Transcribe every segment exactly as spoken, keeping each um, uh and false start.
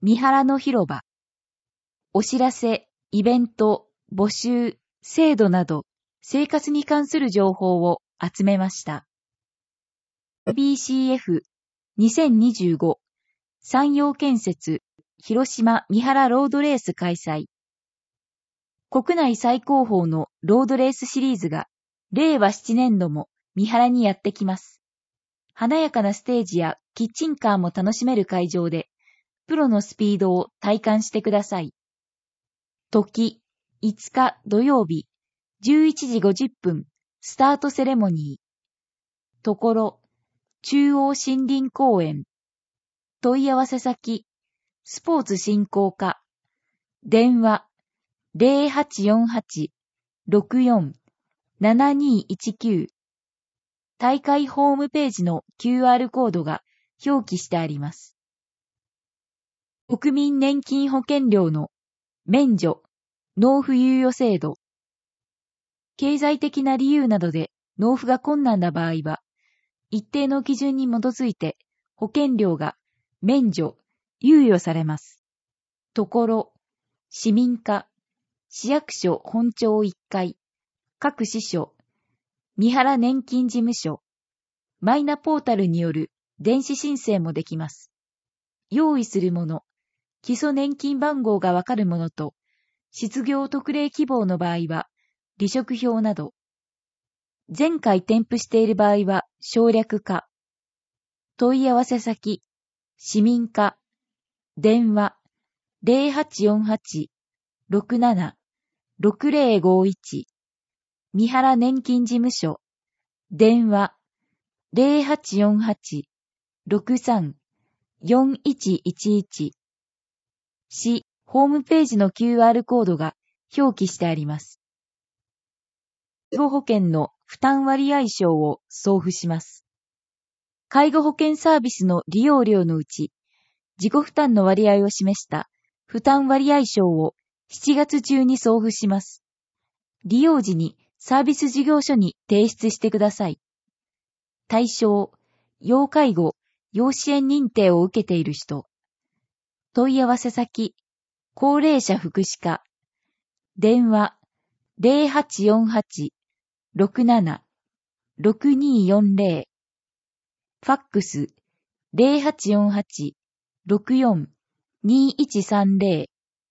三原の広場。お知らせ、イベント、募集、制度など、生活に関する情報を集めました。ビーシーエフにせんにじゅうご 山陽建設広島三原ロードレース開催。国内最高峰のロードレースシリーズが令和ななねんども三原にやってきます。華やかなステージやキッチンカーも楽しめる会場で、プロのスピードを体感してください。時、いつか土曜日、じゅういちじごじゅっぷん、スタートセレモニー。ところ、中央森林公園。問い合わせ先、スポーツ振興課。電話、ゼロはちよんはち ろくよん ななにいちきゅう。大会ホームページの キューアール コードが表記してあります。国民年金保険料の免除、納付猶予制度。経済的な理由などで納付が困難な場合は、一定の基準に基づいて保険料が免除、猶予されます。ところ、市民課、市役所本庁いっかい、各支所、三原年金事務所、マイナポータルによる電子申請もできます。用意するもの、基礎年金番号がわかるものと、失業特例希望の場合は、離職票など。前回添付している場合は省略化。問い合わせ先、市民課、電話、ゼロはちよんはち ろくなな ろくゼロごいち。三原年金事務所、電話、ゼロはちよんはち ろくさん よんいちいちいち。市、ホームページの キューアール コードが表記してあります。介護保険の負担割合証を送付します。介護保険サービスの利用料のうち、自己負担の割合を示した負担割合証をしちがつ中に送付します。利用時にサービス事業所に提出してください。対象、要介護、要支援認定を受けている人。問い合わせ先、高齢者福祉課。電話、ゼロはちよんはち ろくなな ろくによんゼロ。ファックス、ゼロはちよんはち ろくよん にいちさんゼロ。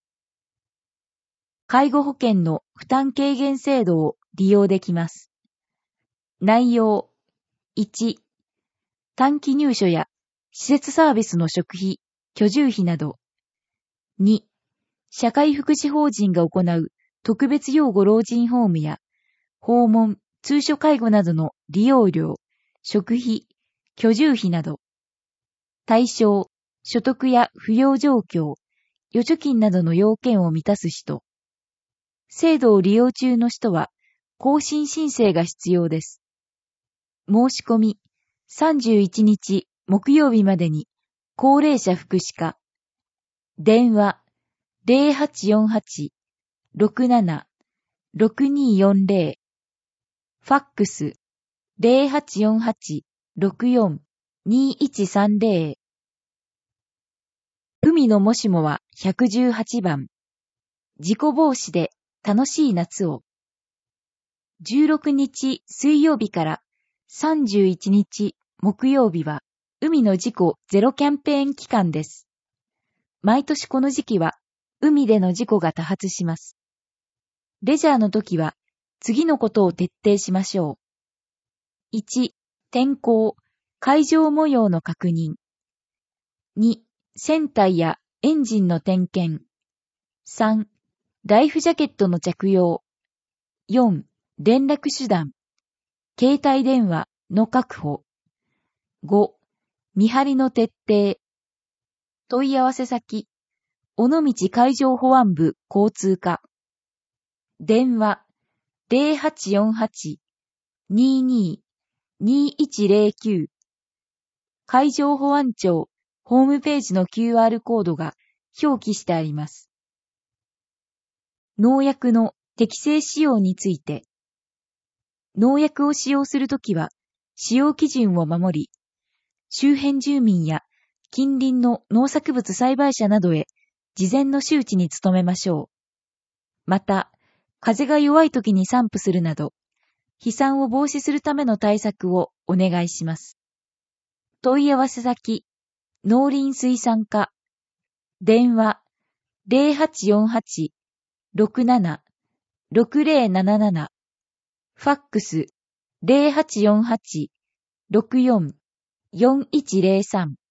介護保険の負担軽減制度を利用できます。内容、いち、短期入所や施設サービスの食費、居住費など。に、社会福祉法人が行う特別養護老人ホームや訪問、通所介護などの利用料、食費、居住費など。対象、所得や扶養状況、預貯金などの要件を満たす人。制度を利用中の人は、更新申請が必要です。申し込み、さんじゅういちにち木曜日までに、高齢者福祉課。電話、ゼロはちよんはち ろくなな ろくによんゼロ。ファックス、ゼロはちよんはち ろくよん にいちさんゼロ。海のもしもはひゃくじゅうはちばん。事故防止で楽しい夏を。じゅうろくにち水曜日からさんじゅういちにち木曜日は海の事故ゼロキャンペーン期間です。毎年この時期は海での事故が多発します。レジャーの時は次のことを徹底しましょう。いち、天候、海上模様の確認。に、船体やエンジンの点検。さん、ライフジャケットの着用。よん、連絡手段。携帯電話の確保。ご、見張りの徹底。問い合わせ先、尾道海上保安部交通課。電話、ゼロはちよんはち にに にいちゼロきゅう。海上保安庁ホームページの キューアール コードが表記してあります。農薬の適正使用について。農薬を使用するときは、使用基準を守り、周辺住民や近隣の農作物栽培者などへ事前の周知に努めましょう。また、風が弱い時に散布するなど、飛散を防止するための対策をお願いします。問い合わせ先、農林水産課、電話 ゼロはちよんはち ろくなな ろくゼロなななな、ファックス ゼロはちよんはち ろくよん よんいちゼロさん。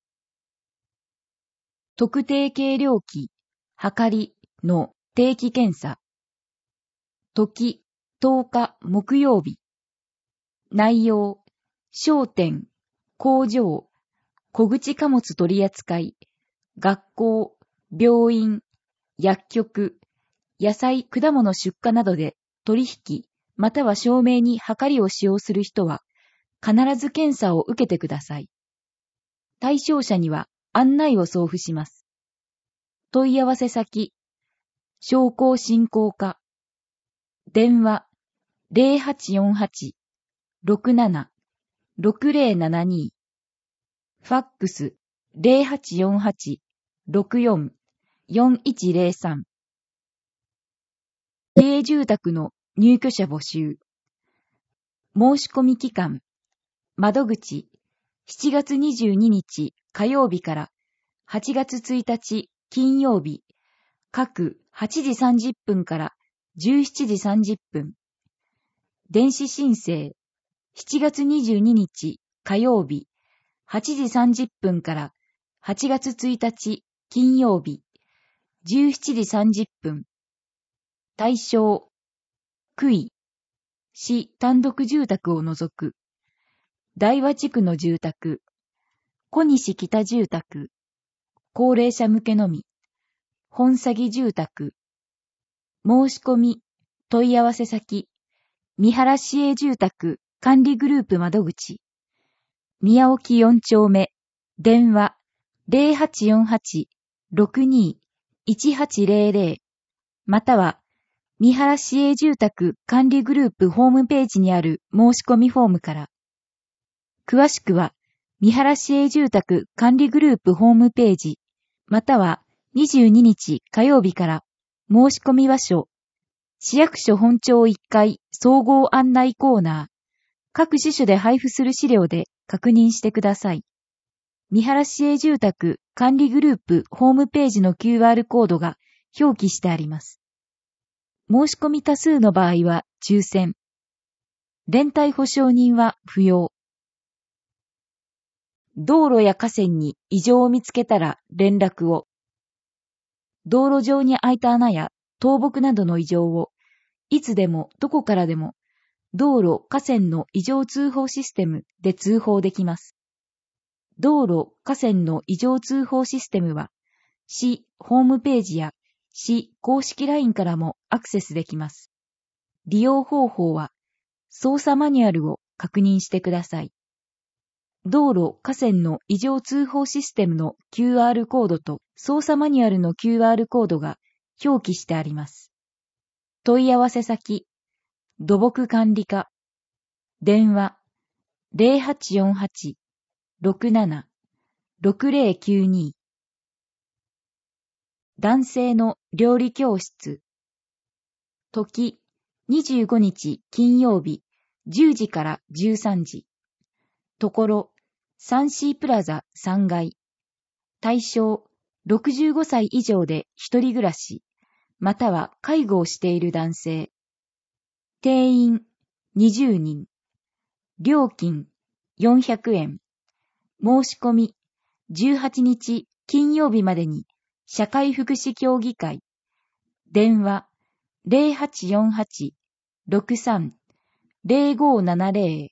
特定計量器、はかりの定期検査。時、とおか木曜日。内容、商店、工場、小口貨物取扱い、学校、病院、薬局、野菜、果物出荷などで取引、または証明にはかりを使用する人は、必ず検査を受けてください。対象者には案内を送付します。問い合わせ先、商工振興課、電話 ゼロはちよんはち ろくなな ろくゼロななに、ファックス ゼロはちよんはち ろくよん よんいちゼロさん。経営住宅の入居者募集。申し込み期間、窓口、しちがつにじゅうににち火曜日からはちがつついたち金曜日、各はちじさんじゅっぷんからじゅうしちじさんじゅっぷん。電子申請、しちがつにじゅうににち火曜日、はちじさんじゅっぷんからはちがつついたち金曜日、じゅうしちじさんじゅっぷん。対象、区域、市単独住宅を除く、大和地区の住宅、小西北住宅、高齢者向けのみ、本詐欺住宅、申し込み、問い合わせ先、三原市営住宅管理グループ窓口、宮沖よん丁目、電話 ゼロはちよんはち ろくに いちはちゼロゼロ、または三原市営住宅管理グループホームページにある申し込みフォームから。詳しくは、三原市営住宅管理グループホームページ、またはにじゅうににち火曜日から申し込み場所、市役所本庁いっかい総合案内コーナー、各支所で配布する資料で確認してください。三原市営住宅管理グループホームページの キューアール コードが表記してあります。申し込み多数の場合は抽選。連帯保証人は不要。道路や河川に異常を見つけたら連絡を。道路上に開いた穴や倒木などの異常を、いつでもどこからでも、道路・河川の異常通報システムで通報できます。道路・河川の異常通報システムは、市ホームページや市公式 ライン からもアクセスできます。利用方法は、操作マニュアルを確認してください。道路・河川の異常通報システムの キューアール コードと操作マニュアルの キューアール コードが表記してあります。問い合わせ先、土木管理課、電話 ゼロはちよんはち ろくなな ろくゼロきゅうに。男性の料理教室。時、にじゅうごにち金曜日、じゅうじからじゅうさんじ。ところ、サンシープラザさんがい。対象、ろくじゅうごさい以上で一人暮らし、または介護をしている男性。定員にじゅうにん。料金よんひゃくえん。申し込みじゅうはちにち金曜日までに社会福祉協議会。電話 ゼロはちよんはち ろくさん ゼロごななゼロ。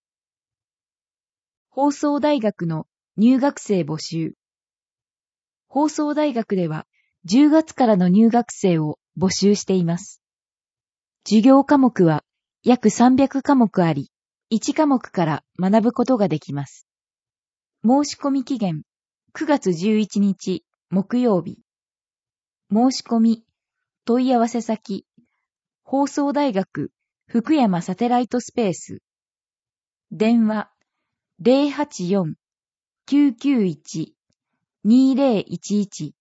放送大学の入学生募集。放送大学ではじゅうがつからの入学生を募集しています。授業科目は約さんびゃくかもくあり、いちかもくから学ぶことができます。申し込み期限くがつじゅういちにち木曜日。申し込み、問い合わせ先、放送大学福山サテライトスペース。電話 ゼロはちよん きゅうきゅういちにせんじゅういち。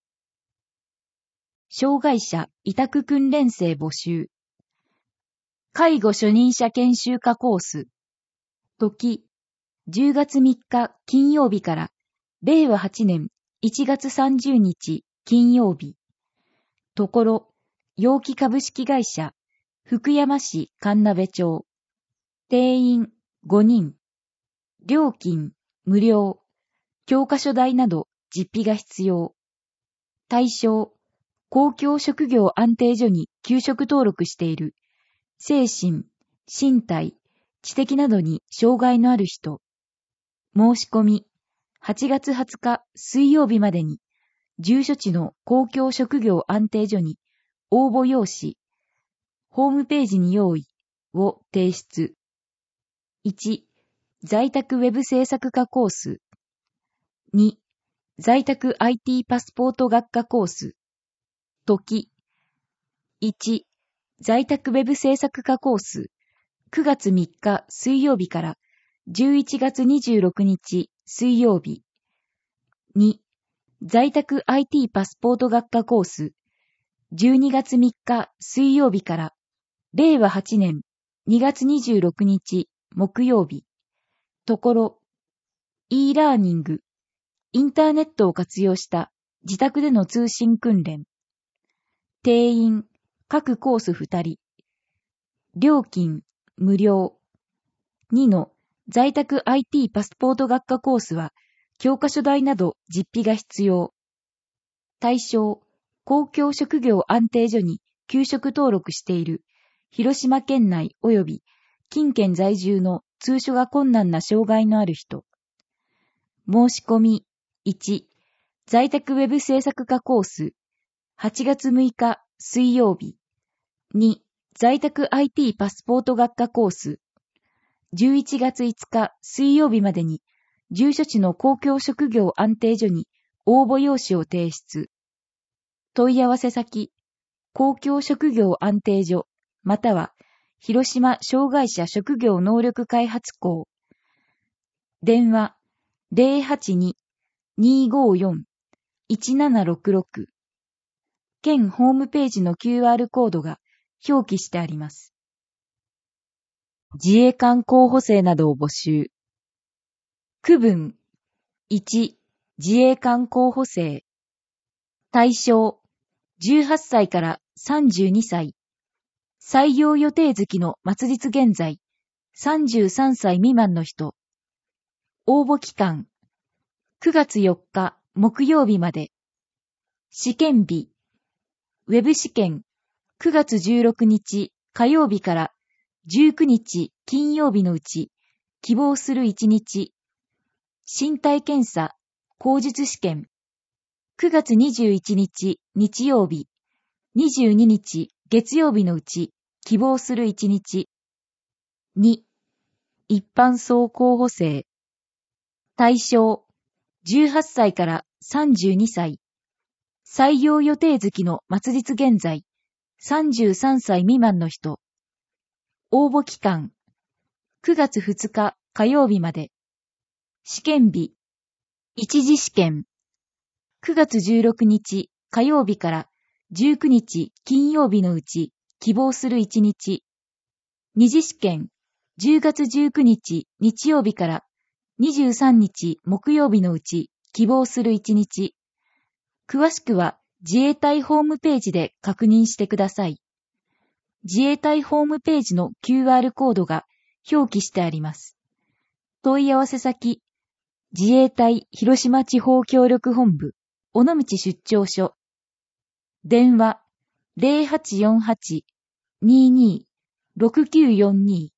障害者委託訓練生募集。介護初任者研修科コース。時、じゅうがつみっか金曜日かられいわはちねんいちがつさんじゅうにち金曜日。ところ、陽気株式会社、福山市神鍋町。定員ごにん。料金無料。教科書代など実費が必要。対象、公共職業安定所に休職登録している。精神、身体、知的などに障害のある人。申し込み、はちがつはつか水曜日までに、住所地の公共職業安定所に応募用紙、ホームページに用意を提出。いち、在宅ウェブ制作科コース。に、在宅 アイティー パスポート学科コース。時。いち、在宅ウェブ制作科コース。くがつみっか水曜日からじゅういちがつにじゅうろくにち水曜日。に、在宅 アイティー パスポート学科コース。じゅうにがつみっか水曜日かられいわはちねんにがつにじゅうろくにち木曜日。ところ、e ラーニング、インターネットを活用した自宅での通信訓練。定員、各コースふたり。料金、無料。にの在宅 アイティー パスポート学科コースは、教科書代など実費が必要。対象、公共職業安定所に休職登録している、広島県内及び近県在住の通所が困難な障害のある人。申し込み、いち、在宅ウェブ制作科コース、はちがつむいか水曜日。に、在宅 アイティー パスポート学科コース、じゅういちがついつか水曜日までに、住所地の公共職業安定所に応募用紙を提出。問い合わせ先、公共職業安定所、または、広島障害者職業能力開発校。電話、ゼロはちに にーごーよん いちななろくろく。県ホームページの キューアール コードが表記してあります。自衛官候補生などを募集。区分、いち、自衛官候補生。対象、じゅうはっさいからさんじゅうにさい。採用予定月の末日現在、さんじゅうさんさい未満の人。応募期間、くがつよっか木曜日まで。試験日、ウェブ試験、くがつじゅうろくにち火曜日からじゅうくにち金曜日のうち、希望するいちにち。身体検査、口述試験、くがつにじゅういちにち日曜日、にじゅうににち月曜日のうち、希望するいちにち。に、一般総候補生。対象、じゅうはっさいからさんじゅうにさい。採用予定月の末日現在、さんじゅうさんさい未満の人。応募期間、くがつふつか火曜日まで。試験日、一次試験、くがつじゅうろくにち火曜日からじゅうくにち金曜日のうち、希望するいちにち。二次試験、じゅうがつじゅうくにち日曜日からにじゅうさんにち木曜日のうち、希望するいちにち。詳しくは自衛隊ホームページで確認してください。自衛隊ホームページの キューアール コードが表記してあります。問い合わせ先、自衛隊広島地方協力本部、尾道出張所。電話、ゼロはちよんはち にーにー ろくきゅうよんに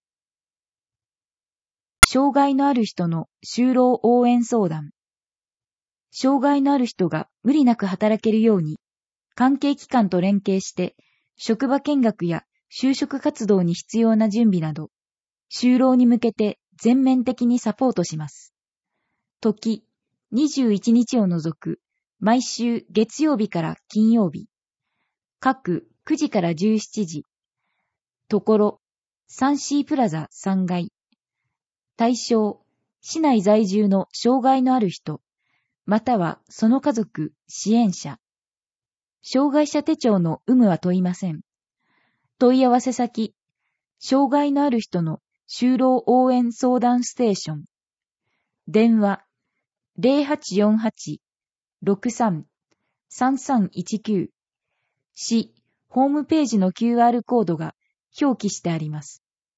ー。障害のある人の就労応援相談。障害のある人が無理なく働けるように、関係機関と連携して、職場見学や就職活動に必要な準備など、就労に向けて全面的にサポートします。時、にじゅういちにちを除く、毎週月曜日から金曜日。各くじからじゅうしちじ。ところ、サンシープラザさんがい。対象、市内在住の障害のある人、 またはその家族、支援者。障害者手帳の有無は問いません。問い合わせ先、障害のある人の就労応援相談ステーション。電話、ゼロはちよんはち ろくさん さんさんいちきゅう。市、ホームページの キューアール コードが表記してあります。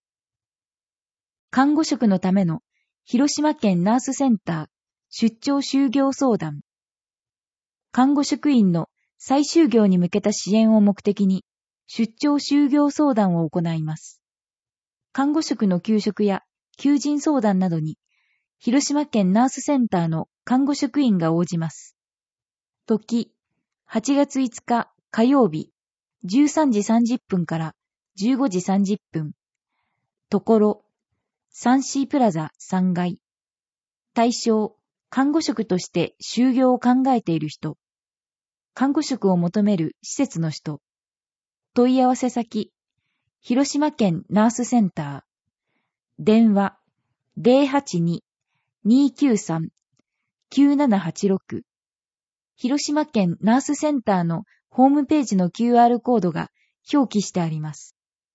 看護職のための広島県ナースセンター出張就業相談。看護職員の再就業に向けた支援を目的に出張就業相談を行います。看護職の休職や求人相談などに広島県ナースセンターの看護職員が応じます。時、はちがついつか火曜日、じゅうさんじさんじゅっぷんからじゅうごじさんじゅっぷん。ところ、サンシープラザさんがい。対象、看護職として就業を考えている人。看護職を求める施設の人。問い合わせ先、広島県ナースセンター。電話、ゼロはちに にきゅうさん きゅうななはちろく。広島県ナースセンターのホームページの キューアール コードが表記してあります。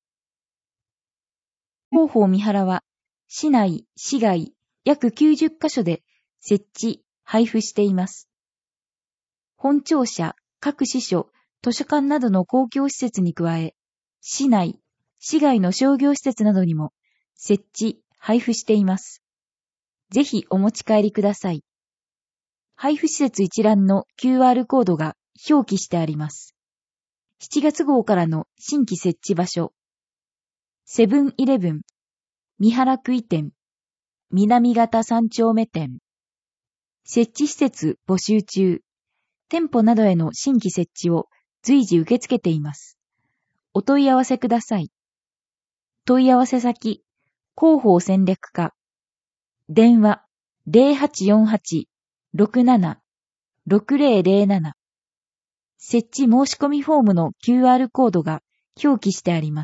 広報三原は、市内、市外、約きゅうじゅっかしょで設置、配布しています。本庁舎、各支所、図書館などの公共施設に加え、市内、市外の商業施設などにも設置、配布しています。ぜひお持ち帰りください。配布施設一覧の キューアール コードが表記してあります。しちがつ号からの新規設置場所。セブンイレブン、三原区井店、南方三丁目店。設置施設募集中。店舗などへの新規設置を随時受け付けています。お問い合わせください。問い合わせ先、広報戦略課。電話、ゼロはちよんはち ろくなな ろくゼロゼロなな。設置申し込みフォームの キューアール コードが表記してあります。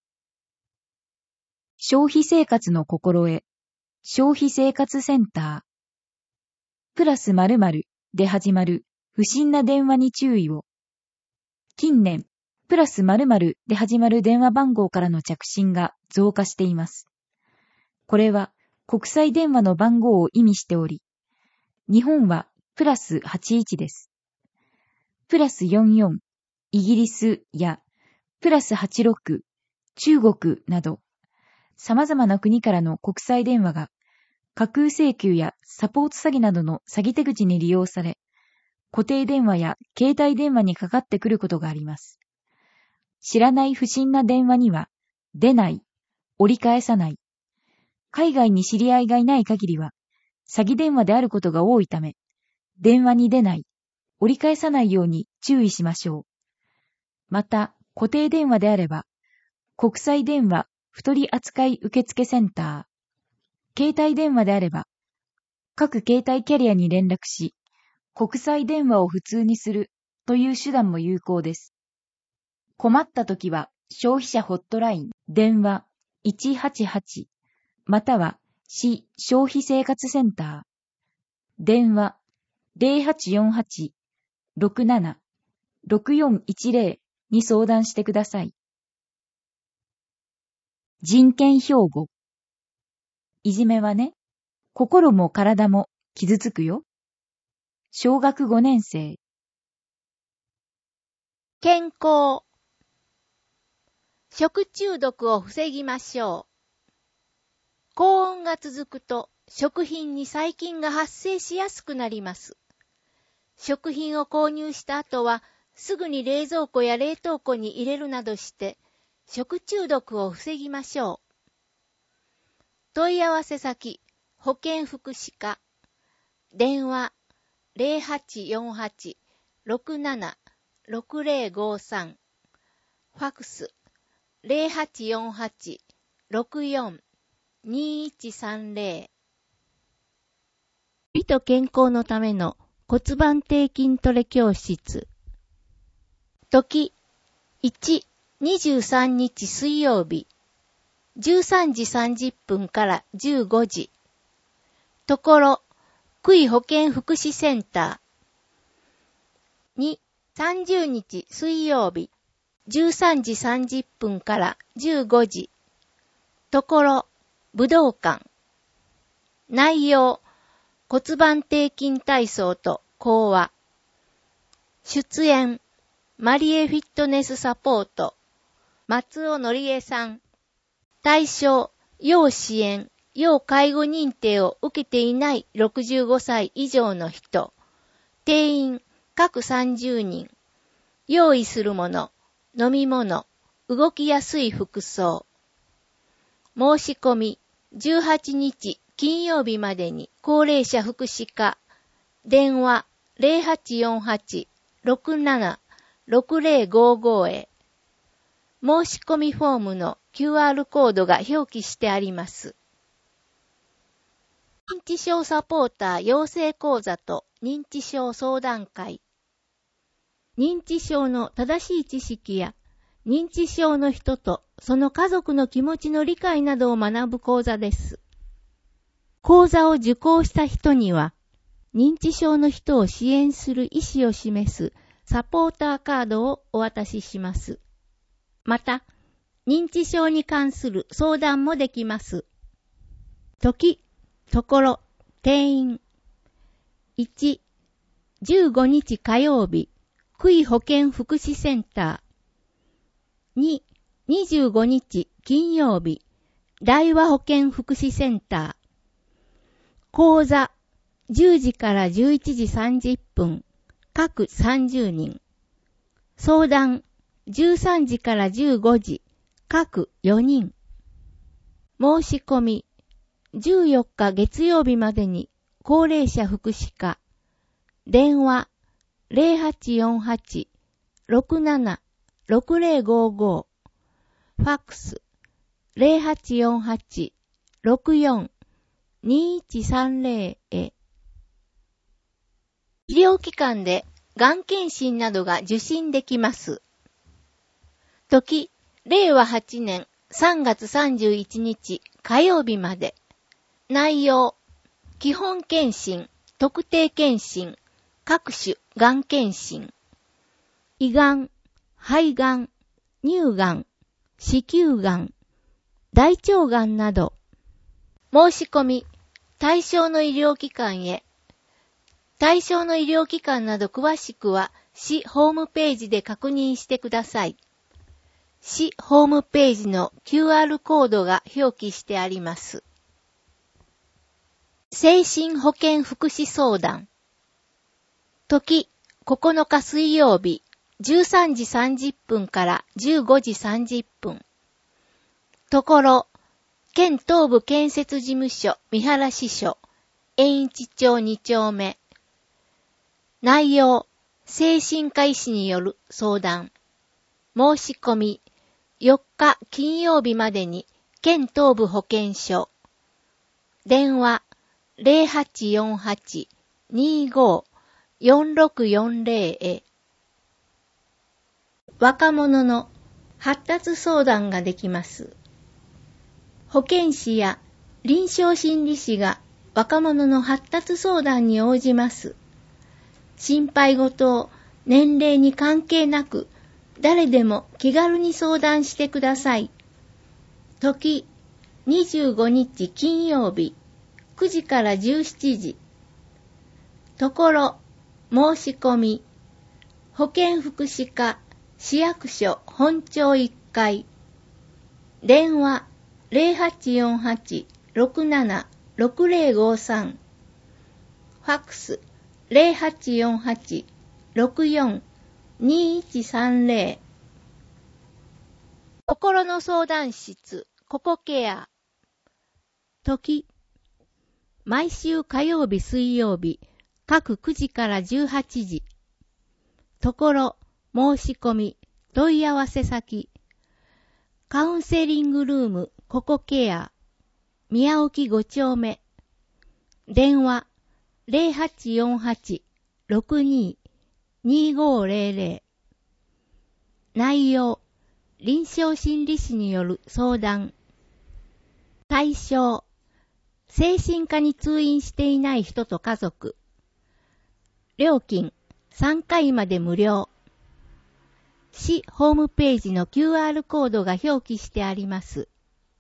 消費生活の心得、消費生活センター。プラス〇〇で始まる不審な電話に注意を。近年、プラス〇〇で始まる電話番号からの着信が増加しています。これは国際電話の番号を意味しており、日本はプラスはちじゅういちです。プラスよんじゅうよん、イギリスやプラスはちじゅうろく、中国など、様々な国からの国際電話が架空請求やサポート詐欺などの詐欺手口に利用され、固定電話や携帯電話にかかってくることがあります。知らない不審な電話には出ない、折り返さない。海外に知り合いがいない限りは詐欺電話であることが多いため、電話に出ない、折り返さないように注意しましょう。また、固定電話であれば、国際電話不取扱受付センター、携帯電話であれば、各携帯キャリアに連絡し、国際電話を普通にするという手段も有効です。困ったときは消費者ホットライン、電話いちはちはち、または市消費生活センター、電話ゼロはちよんはち ろくなな ろくよんいちゼロに相談してください。人権標語。いじめはね、心も体も傷つくよ。小学ごねん生。 健康。食中毒を防ぎましょう。高温が続くと食品に細菌が発生しやすくなります。食品を購入した後はすぐに冷蔵庫や冷凍庫に入れるなどして食中毒を防ぎましょう。問い合わせ先、保健福祉課。電話ゼロはちよんはち ろくなな ろくゼロごさん。ファクスゼロはちよんはち ろくよん にいちさんゼロ。美と健康のための骨盤底筋トレ教室。時いち、にじゅうさんにち水曜日、じゅうさんじさんじゅっぷんからじゅうごじ。ところ、 区医保健福祉センター。に、さんじゅうにち水曜日、じゅうさんじさんじゅっぷんからじゅうごじ。ところ、武道館。内容、骨盤底筋体操と講話。出演、マリエフィットネスサポート、松尾のりえさん。対象、要支援、要介護認定を受けていないろくじゅうごさい以上の人。定員、各さんじゅうにん。用意するもの、飲み物、動きやすい服装。申し込み、じゅうはちにち金曜日までに高齢者福祉課、電話 ゼロはちよんはち ろくなな ろくゼロごご へ。申し込みフォームの キューアール コードが表記してあります。認知症サポーター養成講座と認知症相談会。認知症の正しい知識や認知症の人とその家族の気持ちの理解などを学ぶ講座です。講座を受講した人には認知症の人を支援する意思を示すサポーターカードをお渡しします。また、認知症に関する相談もできます。時、ところ、定員。いち、じゅうごにち火曜日、区医保健福祉センター。に、にじゅうごにち金曜日、大和保健福祉センター。講座、じゅうじからじゅういちじさんじゅっぷん、各さんじゅうにん。相談、じゅうさんじからじゅうごじ、各よにん。申し込み、じゅうよっか月曜日までに高齢者福祉課、電話 ゼロはちよんはち ろくなな ろくゼロごご、ファックス ゼロはちよんはち ろくよん にいちさんゼロ へ。医療機関でがん検診などが受診できます。時、れいわはちねんさんがつさんじゅういちにち火曜日まで。内容、基本検診、特定検診、各種がん検診。胃がん、肺がん、乳がん、子宮がん、大腸がんなど。申し込み、対象の医療機関へ。対象の医療機関など詳しくは市ホームページで確認してください。市ホームページの キューアール コードが表記してあります。精神保健福祉相談。時、ここのか水曜日、じゅうさんじさんじゅっぷんからじゅうごじさんじゅっぷん。ところ、県東部建設事務所三原支所、延一町に丁目。内容、精神科医師による相談。申し込み、よっか金曜日までに県東部保健所。電話 ゼロはちよんはち にーごー よんろくよんゼロ へ。若者の発達相談ができます。保健師や臨床心理士が若者の発達相談に応じます。心配事を年齢に関係なく誰でも気軽に相談してください。時、にじゅうごにち金曜日、くじからじゅうしちじ。ところ、申し込み、保健福祉課市役所本町いっかい。電話 ゼロはちよんはち ろくなな ろくゼロごさん。ファックス ゼロはちよんはち ろくよん にいちさんゼロ。心の相談室、ココケア。時、毎週火曜日水曜日、各くじからじゅうはちじ。ところ、申し込み、問い合わせ先。カウンセリングルーム、ココケア。宮沖ご丁目。電話、ゼロはちよんはち ろくにー にーごーゼロゼロ。内容、臨床心理士による相談。対象、 精神科に通院していない人と家族。料金さんかいまで無料。市ホームページの キューアール コードが表記してあります。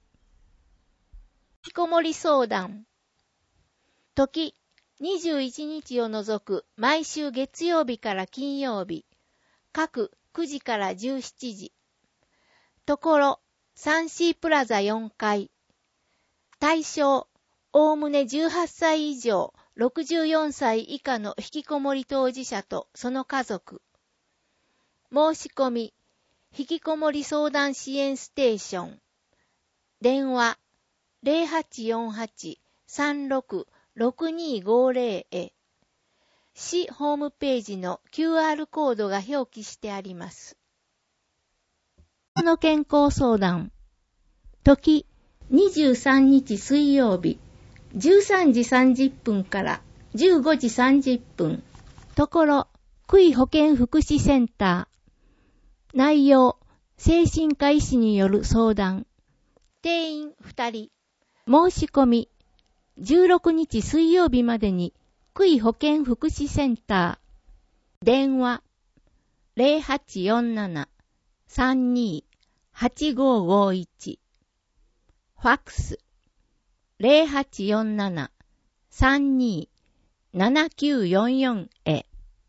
引きこもり相談。時、にじゅういちにちを除く毎週月曜日から金曜日、各くじからじゅうしちじ。ところ、サンシープラザよんかい。対象、おおむねじゅうはっさい以上、ろくじゅうよんさい以下の引きこもり当事者とその家族。申し込み、引きこもり相談支援ステーション。電話、ゼロはちよんはち さんろく ろくにごゼロ へ。市ホームページの キューアール コードが表記してあります。この健康相談。時、にじゅうさんにち水曜日、じゅうさんじさんじゅっぷんからじゅうごじさんじゅっぷん。ところ、区医保健福祉センター。内容、精神科医師による相談。定員ふたり。申し込み、じゅうろくにち水曜日までに、区医保健福祉センター。電話、ゼロはちよんなな さんにはちごごいち。ファックス、ゼロはちよんなな さんにななきゅうよんよん へ。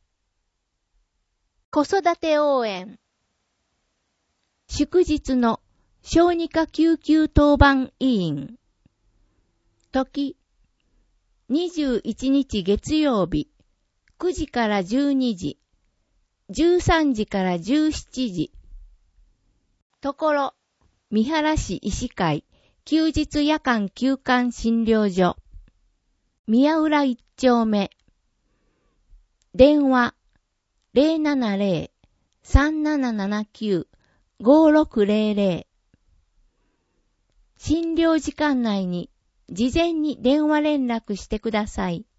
子育て応援。祝日の小児科救急当番委員。時、にじゅういちにち月曜日、くじからじゅうにじ、じゅうさんじからじゅうしちじ。ところ、三原市医師会休日夜間休館診療所。宮浦一丁目。電話、ゼロななゼロ さんななななきゅう ごろくゼロゼロ。診療時間内に事前に電話連絡してください。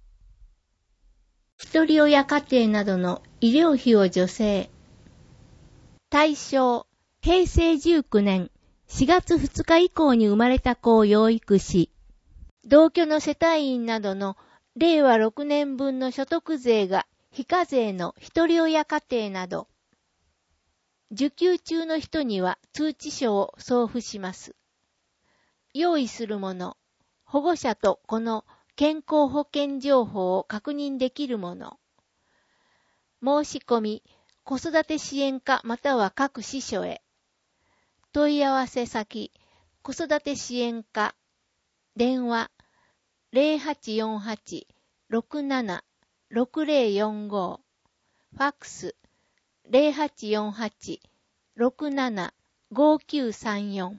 一人親家庭などの医療費を助成。対象、へいせいじゅうきゅうねんしがつふつか以降に生まれた子を養育し、同居の世帯員などのれいわろくねんぶんの所得税が非課税の一人親家庭など、受給中の人には通知書を送付します。用意するもの、保護者と子の健康保険情報を確認できるもの。申し込み、子育て支援課または各支所へ。問い合わせ先、子育て支援課。電話、ゼロはちよんはち ろくなな ろくゼロよんご。ファックス、ゼロはちよんはち ろくなな ごきゅうさんよん。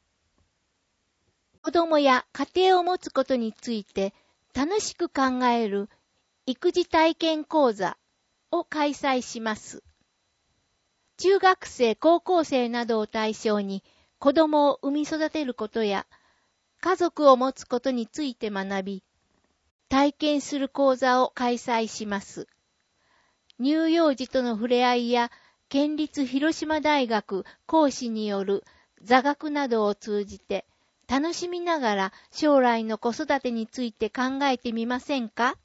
子供や家庭を持つことについて楽しく考える育児体験講座を開催します。中学生、高校生などを対象に子供を産み育てることや家族を持つことについて学び、体験する講座を開催します。乳幼児との触れ合いや県立広島大学講師による座学などを通じて楽しみながら将来の子育てについて考えてみませんか？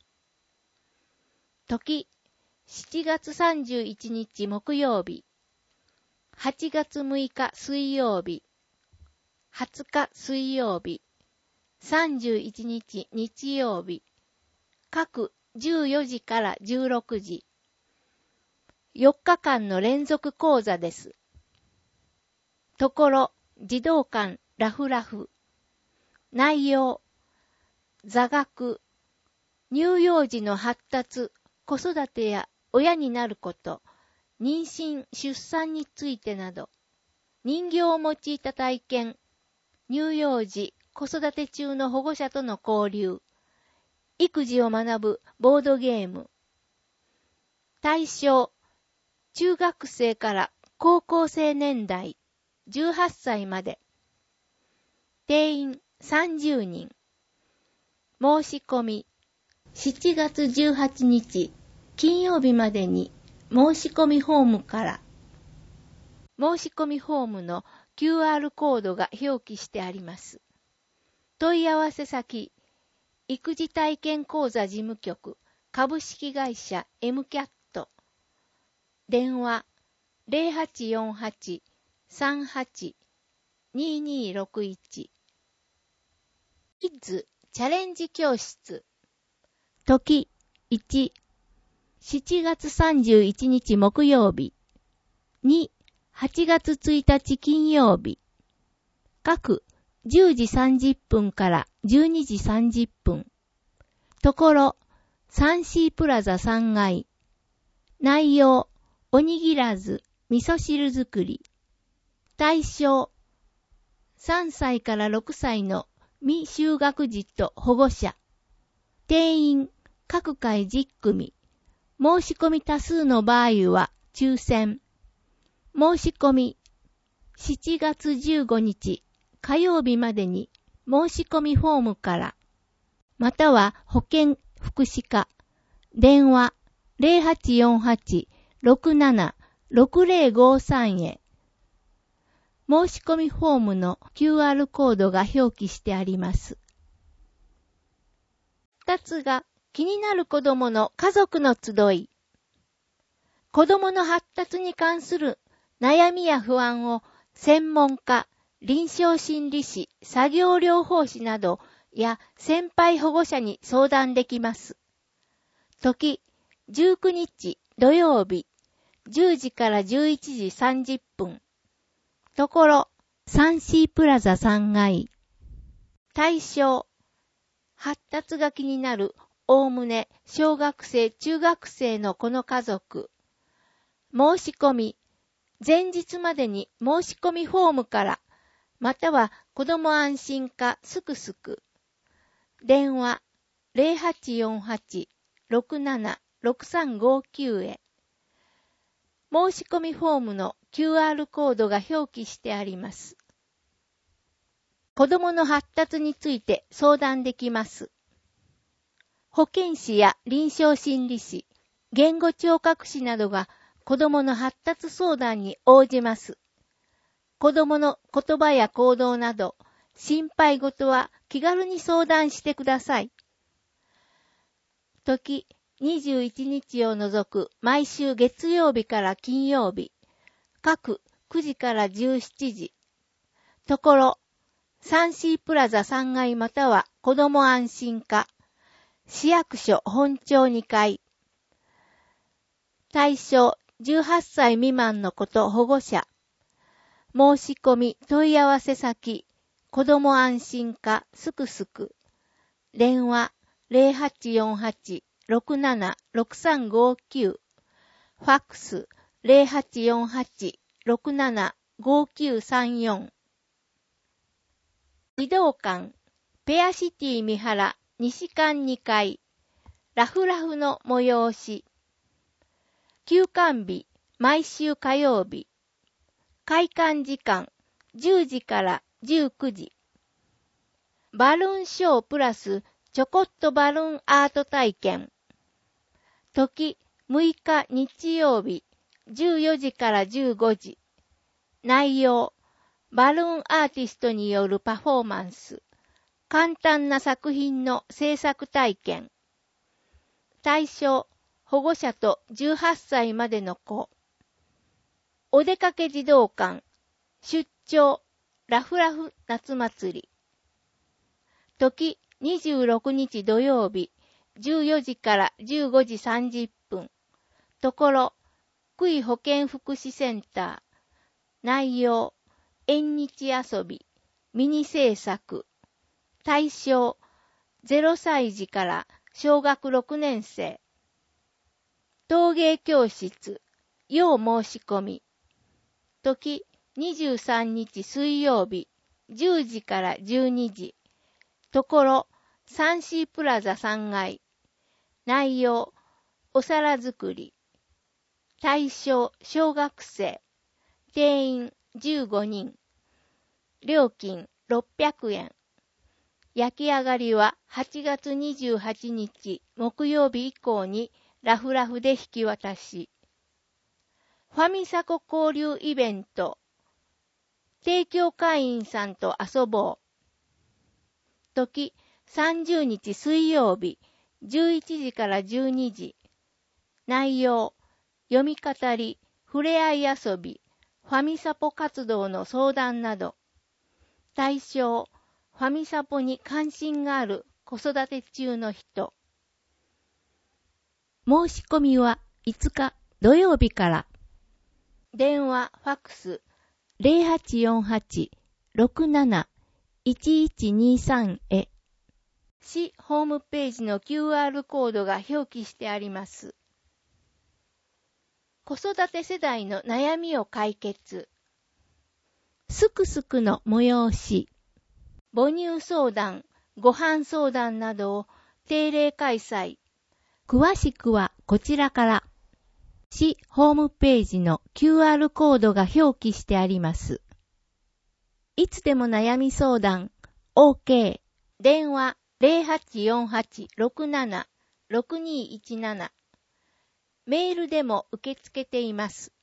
時、しちがつさんじゅういちにち木曜日、はちがつむいか水曜日、はつか水曜日、さんじゅういちにち日曜日、各じゅうよじからじゅうろくじ。よっかかんの連続講座です。ところ、児童館ラフラフ。内容、座学、乳幼児の発達、子育てや親になること、妊娠・出産についてなど、人形を用いた体験、乳幼児、子育て中の保護者との交流、育児を学ぶボードゲーム。対象、中学生から高校生年代、じゅうはっさいまで。定員さんじゅうにん。申し込み、しちがつじゅうはちにち金曜日までに申し込みフォームから。申し込みフォームの キューアール コードが表記してあります。 問い合わせ先、育児体験講座事務局、株式会社 エムキャット。電話 ゼロはちよんはち さんはち にーにーろくいち。キッズチャレンジ教室。時いち、しちがつさんじゅういちにち木曜日。に、はちがつついたち金曜日。各じゅうじさんじゅっぷんからじゅうにじさんじゅっぷん。ところ、サンシープラザさんがい。内容、おにぎらず、味噌汁作り。対象、さんさいからろくさいの未就学児と保護者。定員、各回じゅっくみ。申し込み多数の場合は抽選。申し込み、しちがつじゅうごにち火曜日までに申し込みフォームから、または保健福祉課、電話 ゼロはちよんはち ろくなな ろくゼロごさん へ。申し込みフォームの キューアール コードが表記してあります。二つが気になる子どもの家族の集い。子どもの発達に関する悩みや不安を専門家、臨床心理士、作業療法士などや先輩保護者に相談できます。時、じゅうくにち土曜日、じゅうじからじゅういちじさんじゅっぷん。ところ、サンシープラザさんがい。対象、発達が気になるおおむね小学生、中学生のこの家族。申し込み、前日までに申し込みフォームから、または子ども安心課すくすく。電話 ゼロはちよんはち ろくなな ろくさんごきゅう へ。申し込みフォームの キューアール コードが表記してあります。子どもの発達について相談できます。保健師や臨床心理士、言語聴覚士などが子どもの発達相談に応じます。子どもの言葉や行動など、心配事は気軽に相談してください。時、にじゅういちにちを除く毎週月曜日から金曜日、各くじからじゅうしちじ。ところ、サンシープラザさんがいまたは子ども安心課、市役所本庁にかい。対象、じゅうはっさい未満の子と保護者。申し込み問い合わせ先、子ども安心課すくすく。電話 ゼロはちよんはち ろくなな ろくさんごきゅう。ファックス ゼロはちよんはち ろくなな ごきゅうさんよん。児童館、ペアシティ三原西館にかい。ラフラフの催し。休館日、毎週火曜日。開館時間、じゅうじからじゅうくじ。バルーンショープラスちょこっとバルーンアート体験。時、むいか日曜日、じゅうよじからじゅうごじ。内容、バルーンアーティストによるパフォーマンス。簡単な作品の制作体験。対象、保護者とじゅうはっさいまでの子。お出かけ児童館、出張、ラフラフ夏祭り。時、にじゅうろくにち土曜日、じゅうよじからじゅうごじさんじゅっぷん。ところ、福井保健福祉センター。内容、縁日遊び、ミニ制作。対象、ゼロさいじから小学ろくねんせい。陶芸教室、要申し込み。時、にじゅうさんにち水曜日、じゅうじからじゅうにじ。ところ、サンシープラザさんがい。内容、お皿作り。対象、小学生。定員じゅうごにん。料金ろっぴゃくえん。焼き上がりははちがつにじゅうはちにち木曜日以降にラフラフで引き渡し。ファミサコ交流イベント。提供会員さんと遊ぼう。 時さんじゅうにち水曜日じゅういちじからじゅうにじ。内容、読み語り、ふれあい遊び、ファミサポ活動の相談など。対象、ファミサポに関心がある子育て中の人。申し込みはいつか土曜日から。電話、ファックス、ゼロはちよんはち ろくなないちいちにさん へ。市ホームページの キューアール コードが表記してあります。子育て世代の悩みを解決。すくすくの催し。母乳相談、ご飯相談などを定例開催。詳しくはこちらから。市ホームページの キューアール コードが表記してあります。いつでも悩み相談、OK。電話ゼロはちよんはち ろくなな ろくにいちなな。メールでも受け付けています。